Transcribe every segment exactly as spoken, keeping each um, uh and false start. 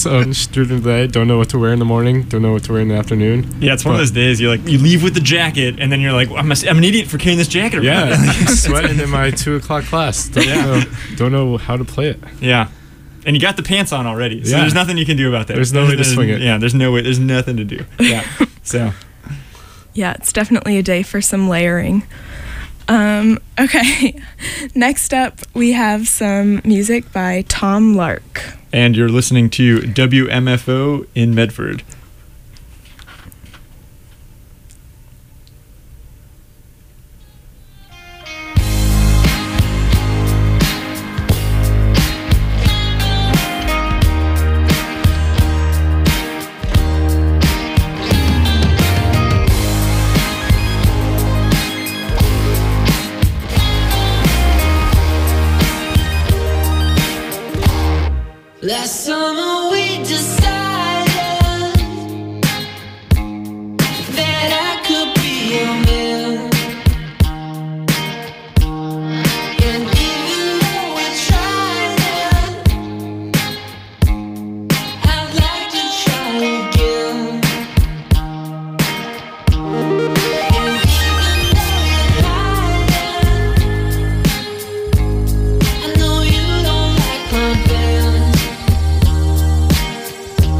So through the day, don't know what to wear in the morning, don't know what to wear in the afternoon. Yeah, it's one but, of those days you're like, you leave with the jacket, and then you're like, well, I'm, a, I'm an idiot for carrying this jacket around. Yeah, I'm sweating in my two o'clock class. Don't, Yeah. know, don't know how to play it. Yeah. And you got the pants on already, so Yeah. there's nothing you can do about that. There's no way to swing it. Yeah, there's no way. There's nothing to do. Yeah. So. Yeah, it's definitely a day for some layering. Um, okay, next up we have some music by Tom Lark. And you're listening to W M F O in Medford. Last summer we decided that I could be your man, and even though we tried it, I'd like to try again. And even though you're hiding, I know you don't like my band.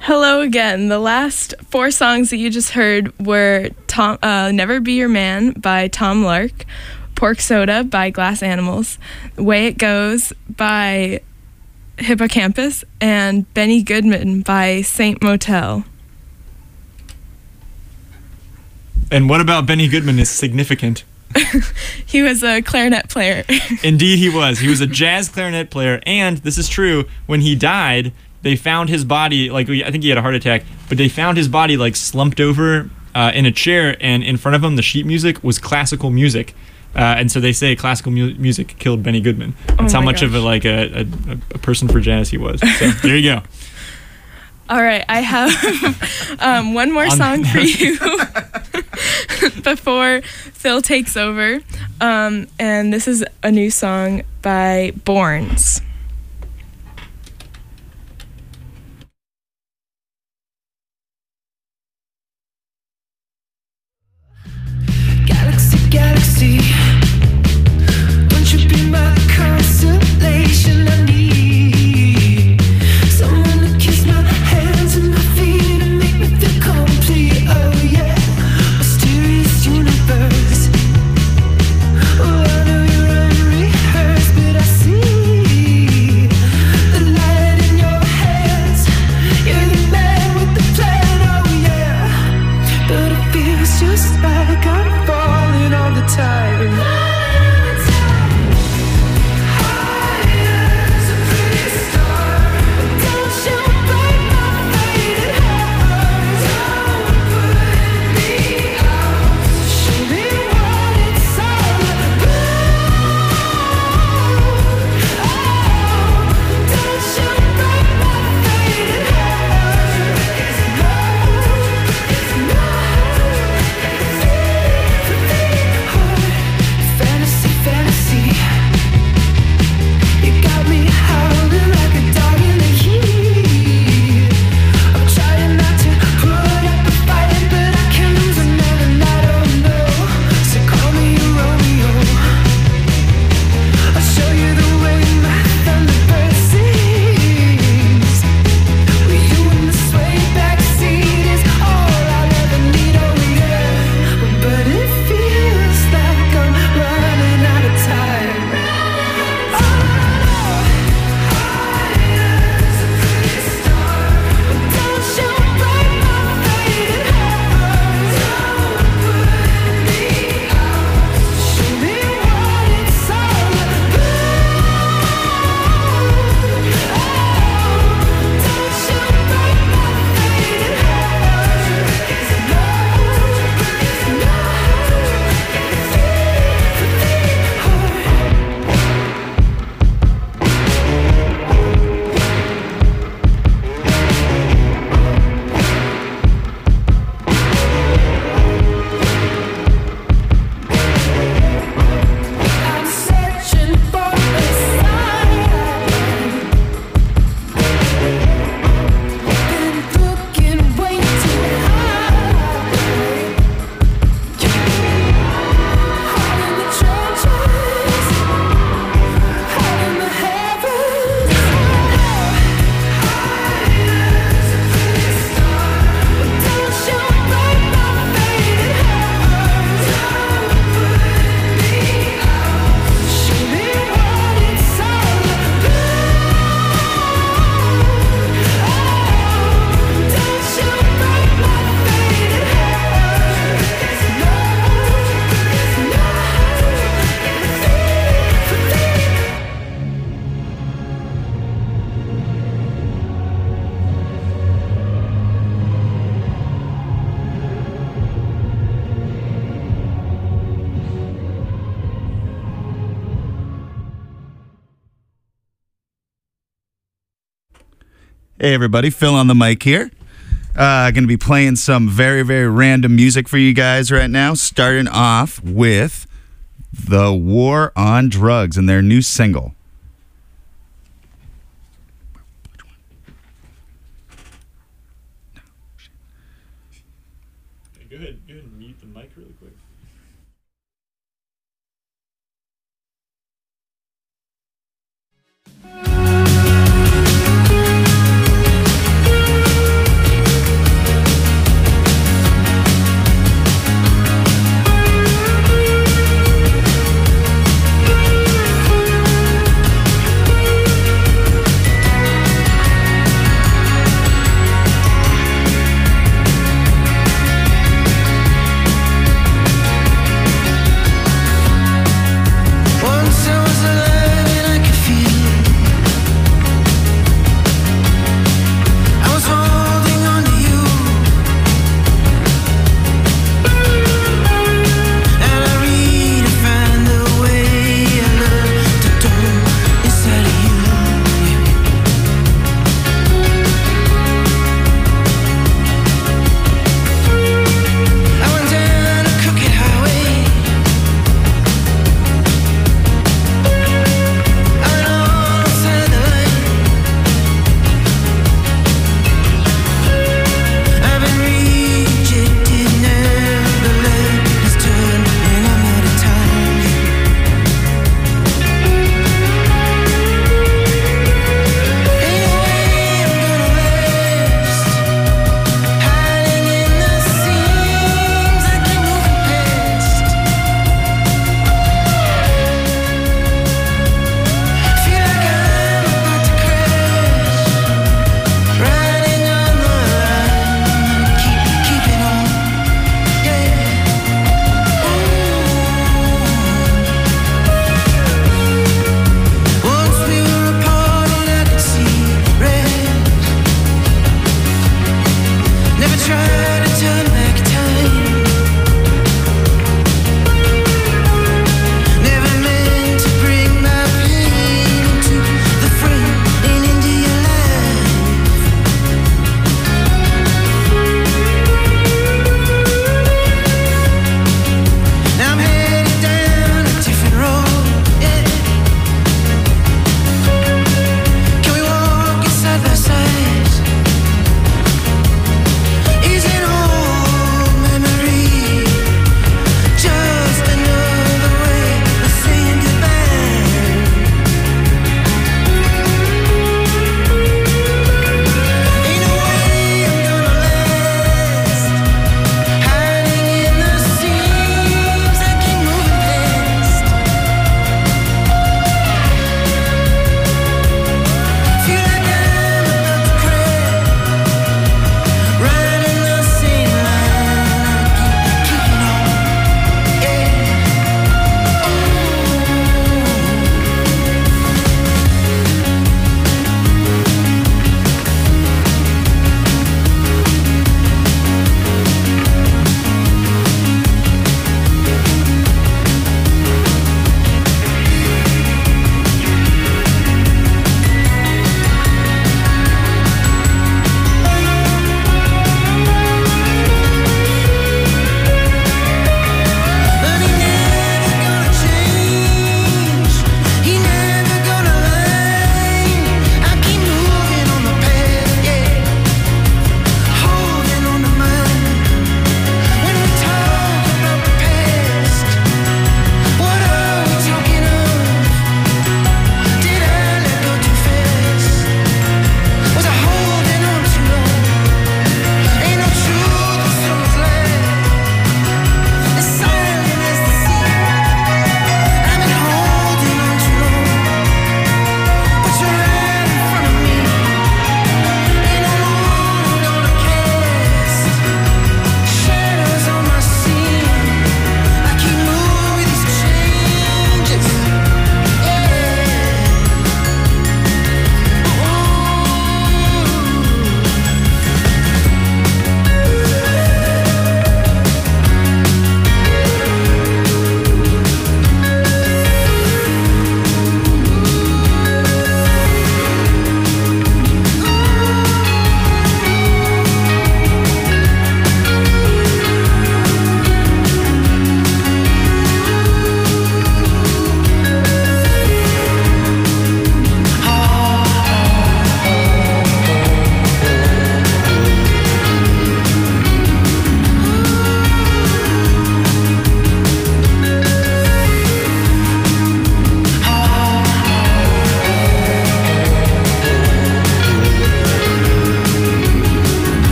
Hello again. The last four songs that you just heard were Tom, uh, Never Be Your Man by Tom Lark, Pork Soda by Glass Animals, The Way It Goes by Hippocampus, and Benny Goodman by Saint Motel. And what about Benny Goodman is significant? He was a clarinet player. Indeed he was. He was a jazz clarinet player, and this is true, when he died, they found his body, like, I think he had a heart attack, but they found his body, like, slumped over uh, in a chair, and in front of him, the sheet music was classical music. Uh, and so they say classical mu- music killed Benny Goodman. That's Oh how my much of a, gosh. like, a, a, a person for jazz he was. So, there you go. All right, I have um, one more On- song for you before Phil takes over. Um, and this is a new song by Borns. Galaxy, galaxy, won't you be my constellation? I need someone to kiss my hands and my feet and make me feel complete. Oh yeah, mysterious universe. Oh, I know you're unrehearsed, but I see the light in your hands. You're the man with the plan. Oh yeah, but it feels just like I'm falling all the time. Fantasy, fantasy, you got me howling like a dog in the heat. I'm trying not to put up a fight, but I can lose another night. Oh no, so call me a Romeo. I'll show you the way my thunderbird sings. With you in the sway backseat is all I'll ever need. Oh yeah, but it feels like I'm running out of time. I'm searching for a sign. Been looking way too high. Hard in the trenches, hard in the heavens. Don't you break my faded heavens. Show me what it's all about. Don't you break my faded heavens. No, Hey everybody, Phil on the mic here. Uh, going to be playing some very, very random music for you guys right now, starting off with The War on Drugs and their new single. Go ahead, go ahead and mute the mic really quick.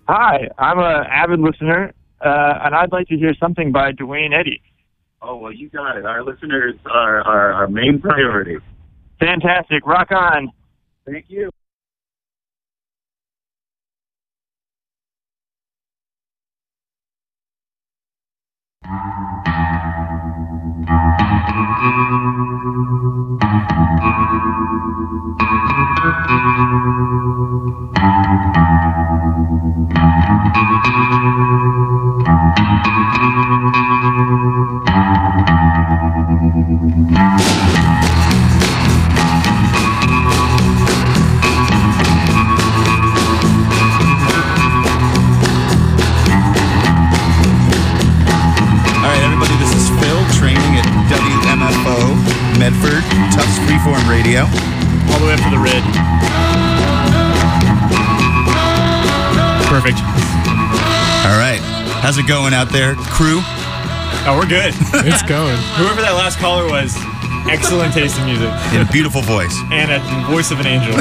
Hi, I'm an avid listener, uh, and I'd like to hear something by Dwayne Eddy. Oh, well, you got it. Our listeners are are our main priority. Fantastic. Rock on. Thank you. All right, everybody, this is Phil training at W M F O Medford, Tufts Freeform Radio. All the way up to the red. Perfect. All right, how's it going out there, crew? Oh, we're good. It's going. Whoever that last caller was, excellent taste in music. In a beautiful voice. And a voice of an angel.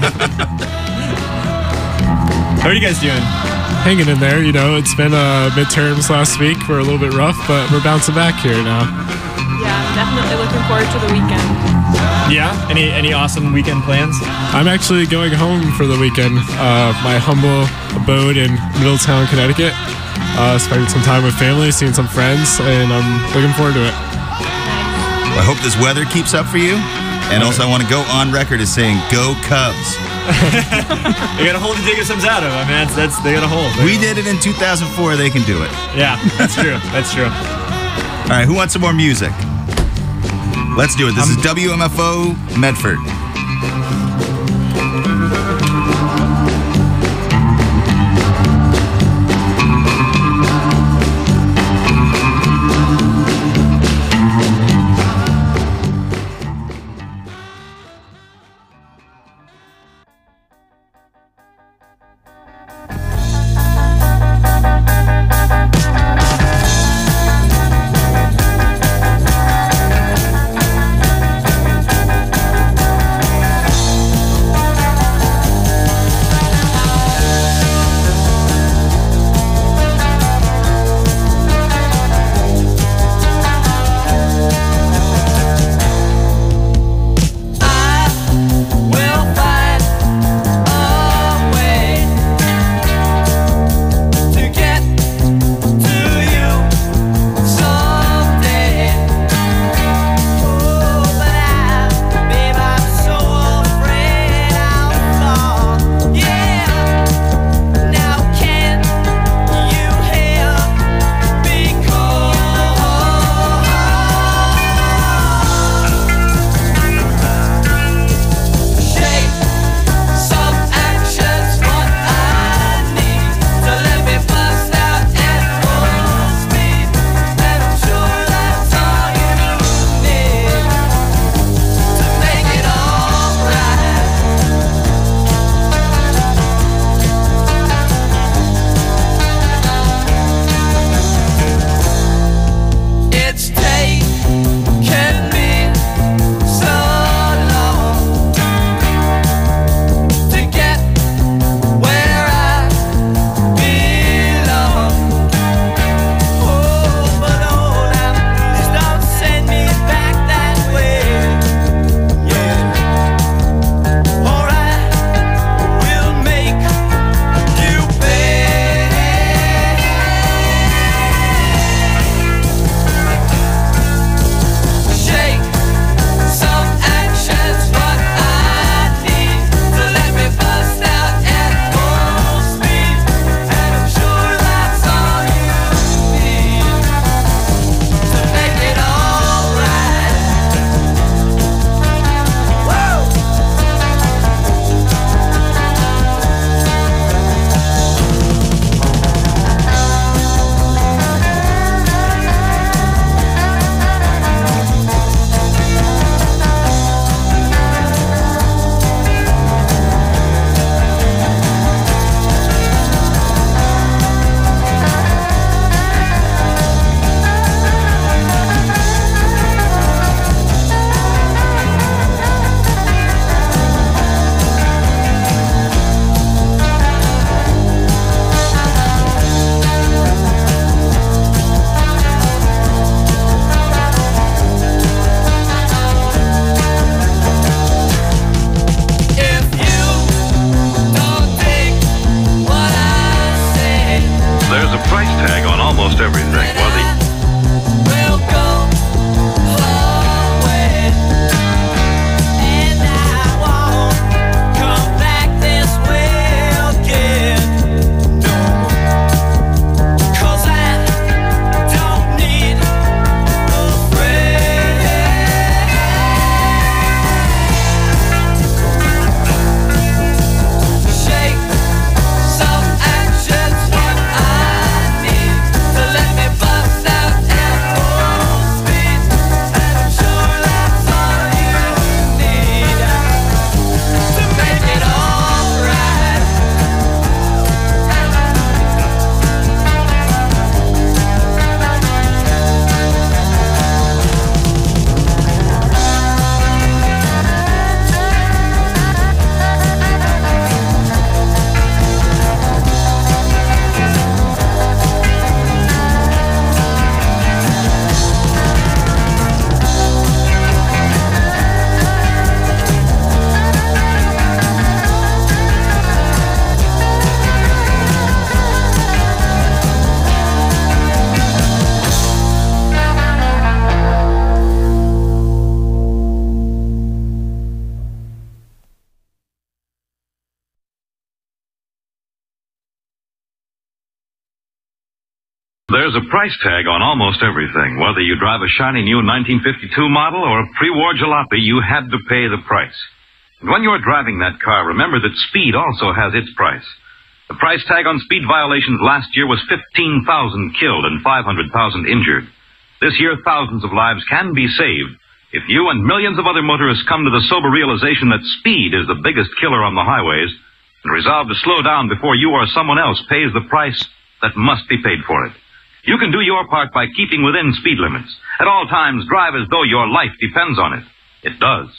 How are you guys doing? Hanging in there, you know. It's been uh, midterms last week. We're a little bit rough, but we're bouncing back here now. Yeah, I'm definitely looking forward to the weekend. Yeah? Any any awesome weekend plans? I'm actually going home for the weekend. Uh, my humble abode in Middletown, Connecticut. Uh, spending some time with family, seeing some friends, and I'm looking forward to it. I hope this weather keeps up for you. And also, I want to go on record as saying, "Go Cubs!" They got a hole to dig themselves out of. I mean, that's, that's they got a hole. We did it in two thousand four. They can do it. Yeah, that's true. That's true. All right, who wants some more music? Let's do it. This Um, is W M F O Medford. There's a price tag on almost everything. Whether you drive a shiny new nineteen fifty-two model or a pre-war jalopy, you had to pay the price. And when you're driving that car, remember that speed also has its price. The price tag on speed violations last year was fifteen thousand killed and five hundred thousand injured. This year, thousands of lives can be saved if you and millions of other motorists come to the sober realization that speed is the biggest killer on the highways and resolve to slow down before you or someone else pays the price that must be paid for it. You can do your part by keeping within speed limits. At all times, drive as though your life depends on it. It does.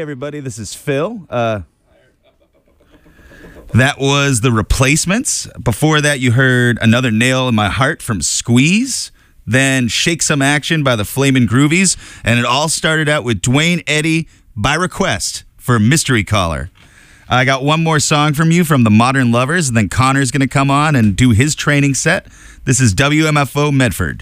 everybody. This is Phil. Uh, that was The Replacements. Before that, you heard Another Nail in My Heart from Squeeze. Then Shake Some Action by the Flamin' Groovies. And it all started out with Dwayne Eddy by request for Mystery Caller. I got one more song from you from the Modern Lovers, and then Connor's going to come on and do his training set. This is W M F O Medford.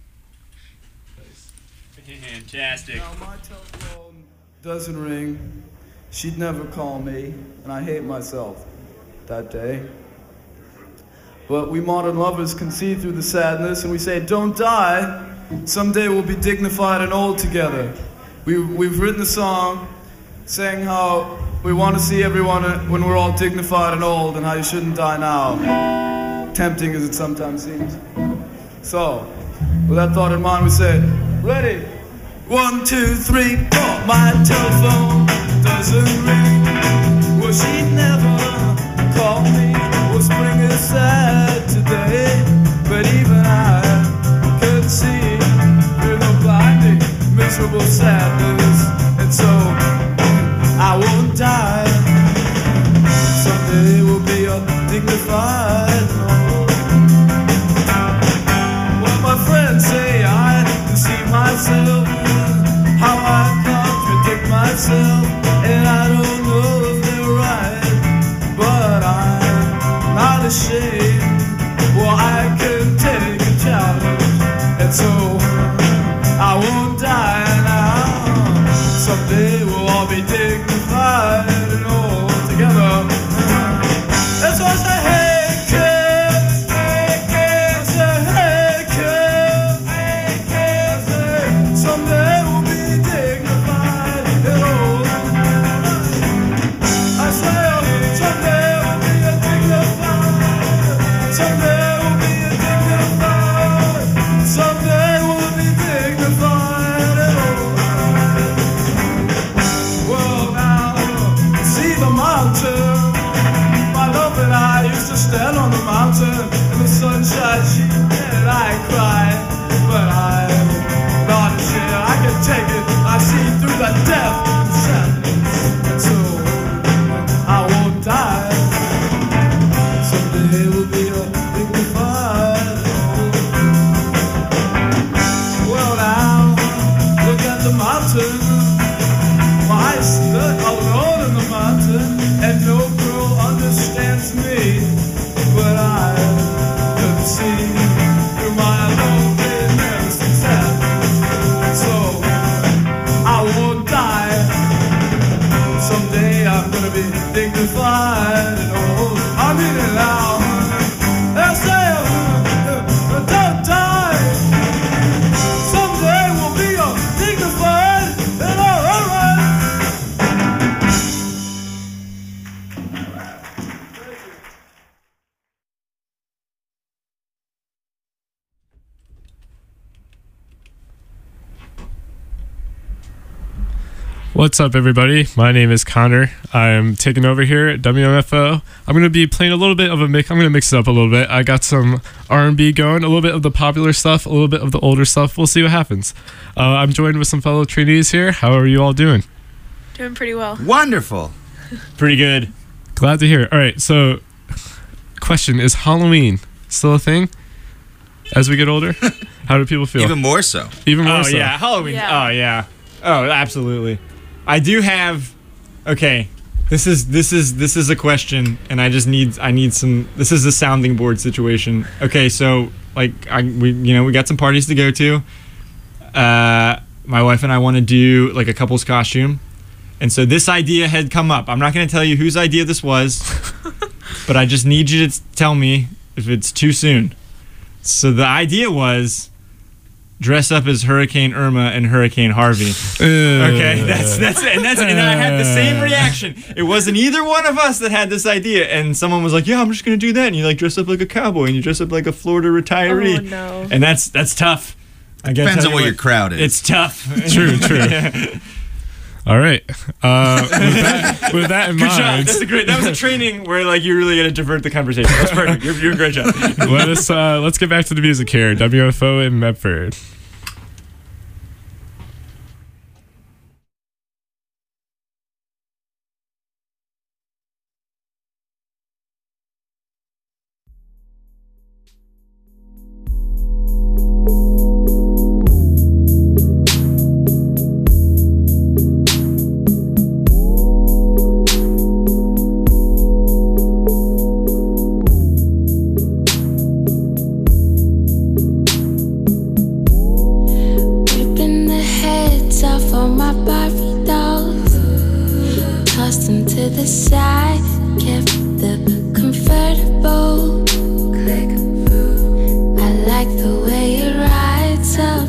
Fantastic. Now my telephone doesn't ring. She'd never call me, and I hate myself that day. But we modern lovers can see through the sadness, and we say, don't die. Someday we'll be dignified and old together. We, we've written a song saying how we want to see everyone when we're all dignified and old, and how you shouldn't die now, tempting as it sometimes seems. So, with that thought in mind, we say, ready? One, two, three, four. My telephone doesn't ring. Well, she'd never call me. Well, spring is sad today, but even I could see through the blinding, miserable sadness. And so I won't die. Someday we'll be a dignified old. Well, my friends say I deceive myself, how I contradict myself, and I don't know if they're right, but I'm not ashamed. Well, I can take a challenge, and so I won't die now. Someday we'll all be dignified and all together. That's why I say, hey kids, hey kids, I say, hey kids, hey kids, hey. Someday we'll be dignified and old. I say, oh, someday we'll be a dignified. Someday we'll be a dignified. Someday we'll be dignified and old. Well, now, see the mountain. My love and I used to stand on the mountain in the sunshine, she and I cry. But I'm not ashamed, I can take it. I see through the death and sadness, and so I won't die. Someday we'll be a dignified old. Well, now, look at the mountain. I stood alone in the mountain, and no girl understands me, but I could see through my loneliness and sadness, so I won't die. Someday I'm gonna be dignified and old. I mean it now. They'll say, uh, don't die. Someday we'll be a dignified and all right. What's up, everybody? My name is Connor. I'm taking over here at W M F O. I'm going to be playing a little bit of a mix. I'm going to mix it up a little bit. I got some R and B going, a little bit of the popular stuff, a little bit of the older stuff. We'll see what happens. Uh, I'm joined with some fellow trainees here. How are you all doing? Doing pretty well. Wonderful. Pretty good. Glad to hear. All right, so question, is Halloween still a thing as we get older? How do people feel? Even more so. Even more Oh so. yeah, Halloween. Yeah. Oh yeah. Oh, absolutely. I do have. Okay, this is this is this is a question, and I just need I need some. This is a sounding board situation. Okay, so like I we you know we got some parties to go to. Uh, my wife and I want to do like a couple's costume, and so this idea had come up. I'm not going to tell you whose idea this was, but I just need you to tell me if it's too soon. So the idea was dress up as Hurricane Irma and Hurricane Harvey. Okay, that's that's and that's and I had the same reaction. It wasn't either one of us that had this idea, and someone was like, "Yeah, I'm just gonna do that." And you like dress up like a cowboy, and you dress up like a Florida retiree. Oh no! And that's that's tough. I gotta Depends tell on you what your crowd is. It's tough. True, true. All right. Uh, with, that, with that in Good mind, job. That's a great. That was a training where like you really got to divert the conversation. That's perfect. You're, you're a great job. let us uh, let's get back to the music here. W F O in Medford. inside. Kept the convertible. Click. I like the way it rides up.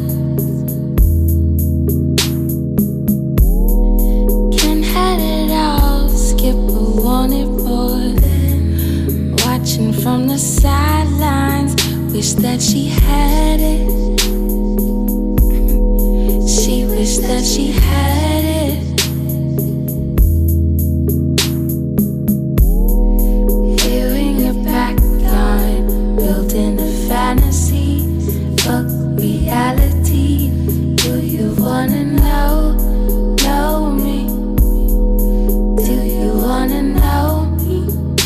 Can't have it all. Skipper wanted more. Watching from the sidelines. Wish that she had it. She wished that she had it. Hearing your back on, building a fantasy, fuck reality. Do you wanna know, know me? Do you wanna know me?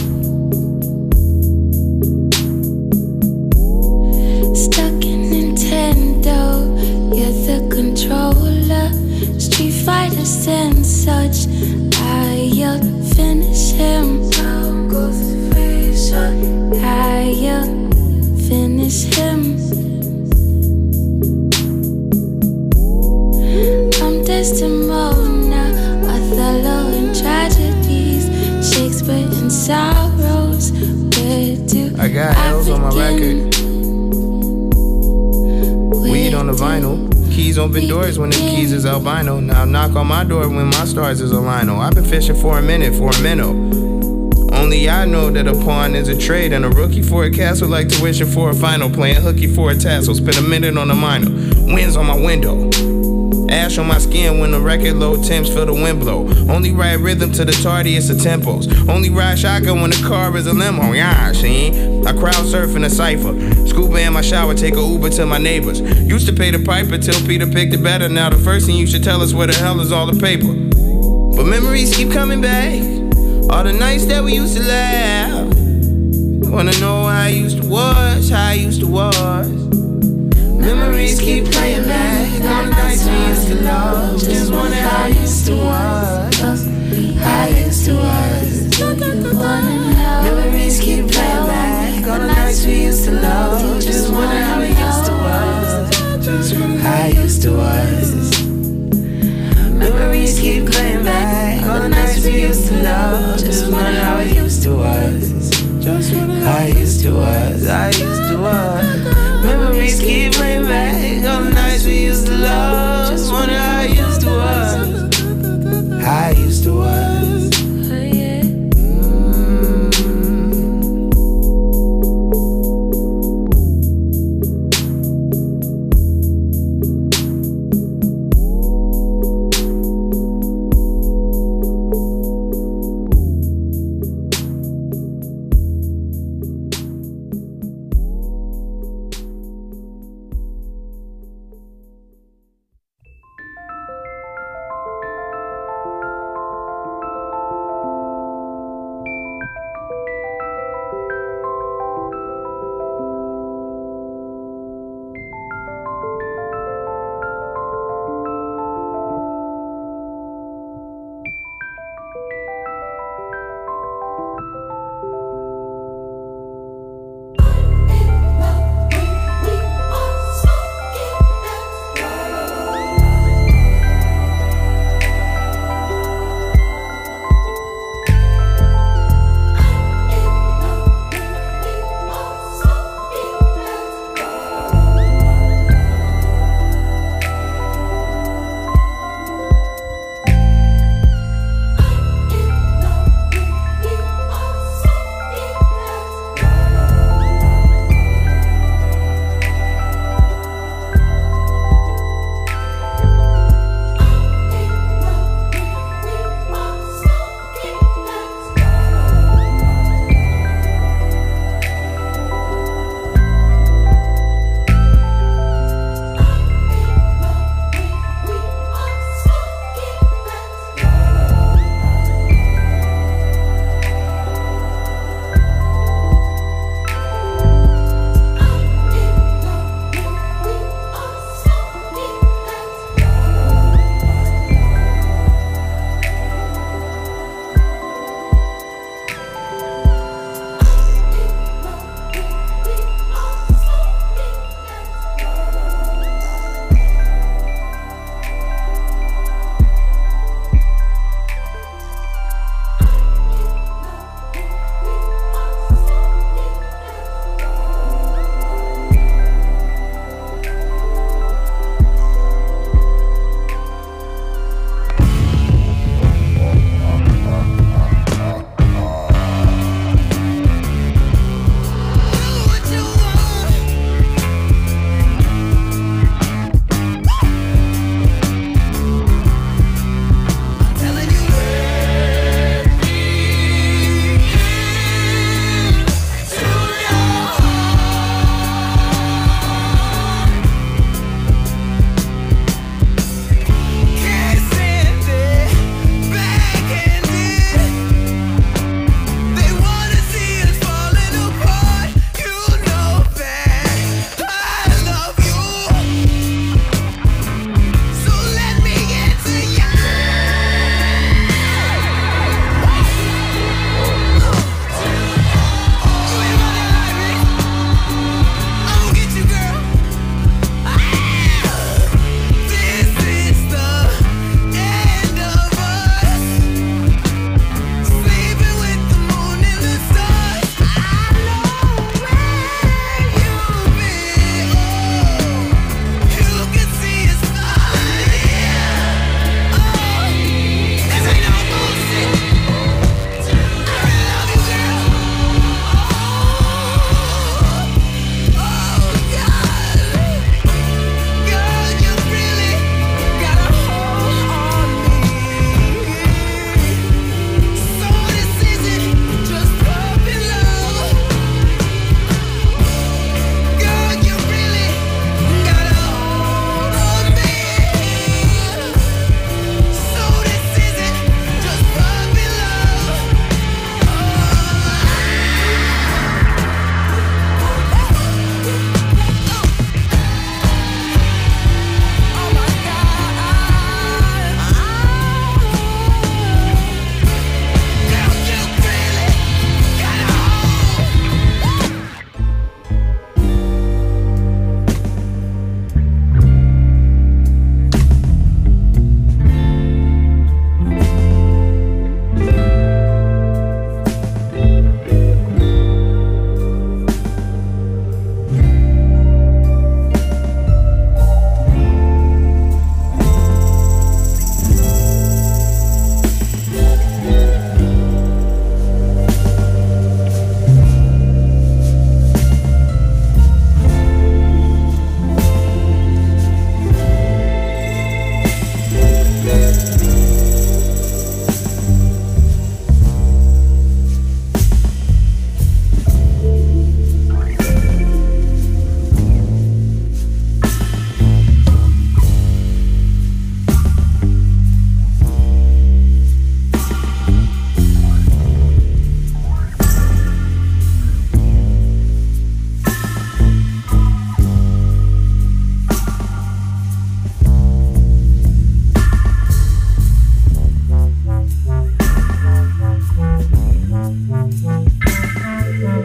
Stuck in Nintendo, you're the controller. Street fighters and such, I'll finish him. I'll go through I'll finish him. I'm Desdemona, Othello in tragedies, Shakespeare in sorrows. Where do I got L's on my record, weed on the vinyl, keys open doors when the keys is albino. Now knock on my door when my stars is a lino. I've been fishing for a minute for a minnow. Only I know that a pawn is a trade and a rookie for a castle like tuition for a final. Playing hooky for a tassel, spend a minute on a minor. Winds on my window, ash on my skin when the record low temps feel the wind blow. Only ride rhythm to the tardiest of tempos. Only ride shotgun when the car is a limo. Yeah, see? I crowd surf in a cipher. Scuba in my shower, take a Uber to my neighbors. Used to pay the piper till Peter picked it better. Now the first thing you should tell us where the hell is all the paper. But memories keep coming back, all the nights that we used to laugh. Wanna know how I used to was, how I used to was. Memories keep playing back, all the nights we used to love. Just wonder how I used to was, how I used to was. Memories keep playing back, all the nights we used to love. Just wonder how I used to was, how I used to was. Memories keep playing back, all the nights we used to love. Just wonder how I used to was, how I used to was, I used to was. Memories keep playing back, all the nights we used to love. Just wonder how I used to was, how I used to was.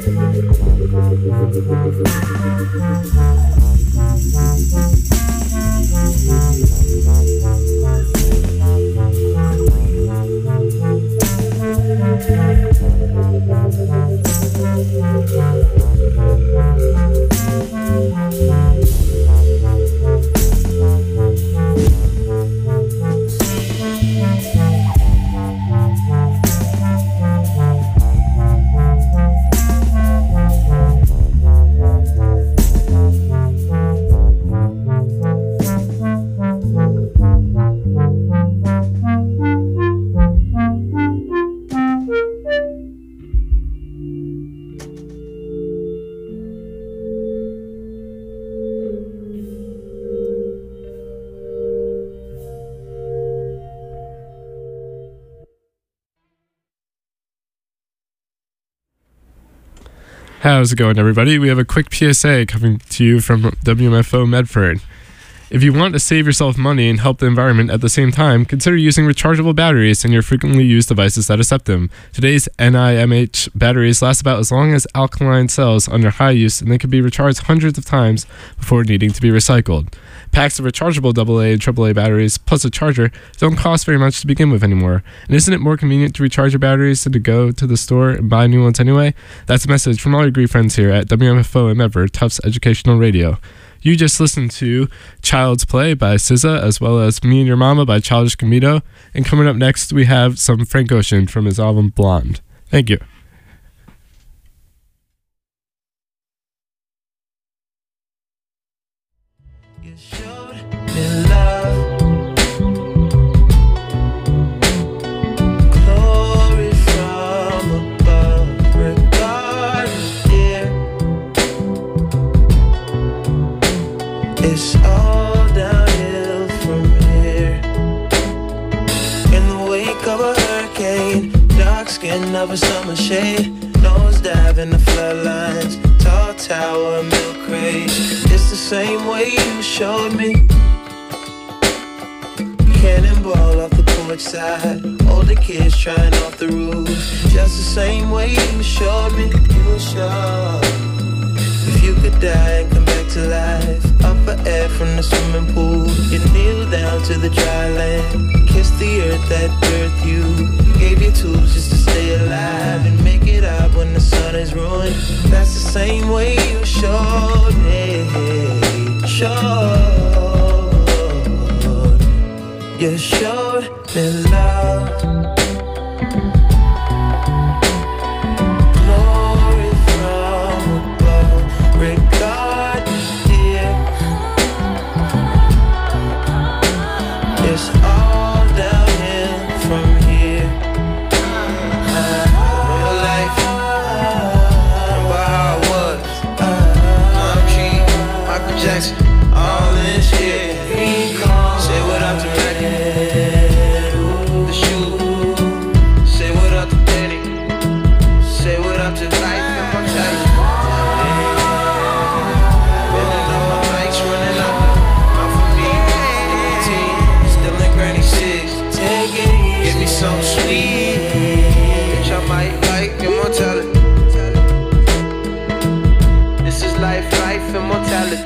How's it going, everybody? We have a quick P S A coming to you from W M F O Medford. If you want to save yourself money and help the environment at the same time, consider using rechargeable batteries in your frequently used devices that accept them. Today's N I M H batteries last about as long as alkaline cells under high use, and they can be recharged hundreds of times before needing to be recycled. Packs of rechargeable double A and triple A batteries plus a charger don't cost very much to begin with anymore. And isn't it more convenient to recharge your batteries than to go to the store and buy new ones anyway? That's a message from all your great friends here at W M F O and Medford, Tufts Educational Radio. You just listened to Child's Play by S Z A, as well as Me and Your Mama by Childish Gambino. And coming up next, we have some Frank Ocean from his album Blonde. Thank you. You showed me love, glory from above, regardless, dear. It's all downhill from here. In the wake of a hurricane, dark skin of a summer shade, nosedive in the floodlines, tall tower, milk crate. It's the same way you showed me. Cannonball off the porch side, older kids trying off the roof. Just the same way you showed me. You showed. If you could die and come back to life, up for air from the swimming pool, you kneel down to the dry land, kiss the earth that birthed you, gave you tools just to stay alive and make it up when the sun is ruined. That's the same way you showed me, showed. You showed me love, glory from above, regard, dear. It's all downhill from here. Real life, remember how it was. I'm King, Michael Jackson, all in shit. Say what up to Reggie, the shoe. Say what up to Danny. Say what up to life and mortality. Running up my bikes, running up. Not for me, nicotine, still in granny six. Take it, give me something sweet. Bitch, I might like immortality. This is life, life, immortality.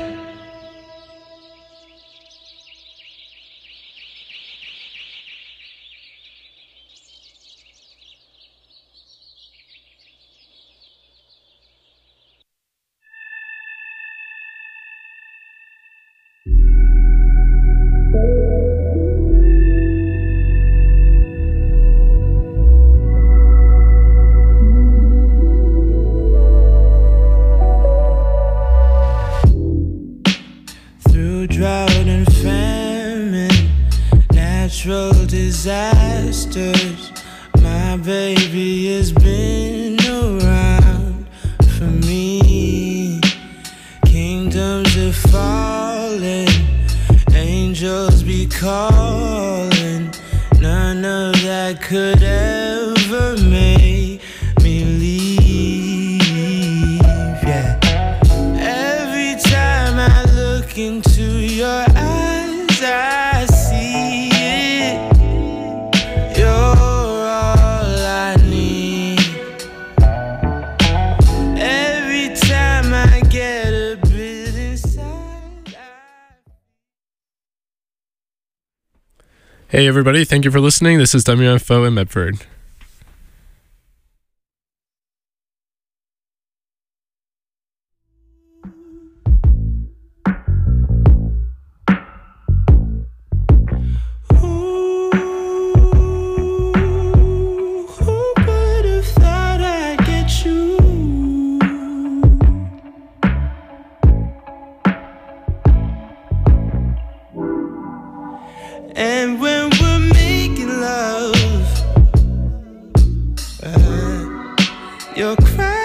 Drought and famine, natural disasters. My baby has been around for me. Kingdoms are falling, angels be calling. None of that could ever make me leave. Yeah. Every time I look into your eyes, I see it. You're all I need. Hey everybody, thank you for listening. This is W M F O in Medford. And when we're making love, uh, you're crying.